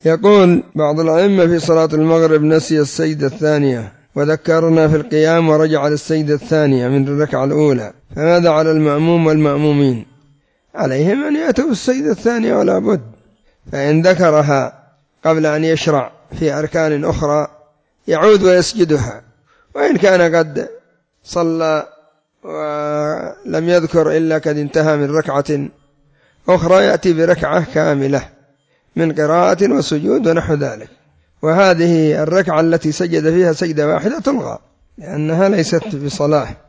يقول بعض الأئمة في صلاة المغرب نسي السجدة الثانية وذكرنا في القيام ورجع للسجدة الثانية من الركعة الأولى، فماذا على المأموم والمأمومين؟ عليهم أن يأتوا السجدة الثانية ولا بد، فإن ذكرها قبل أن يشرع في أركان أخرى يعود ويسجدها، وإن كان قد صلى ولم يذكر إلا قد انتهى من ركعة أخرى يأتي بركعة كاملة من قراءة وسجود ونحو ذلك. وهذه الركعة التي سجد فيها سجدة واحدة تلغى لأنها ليست بصلاة.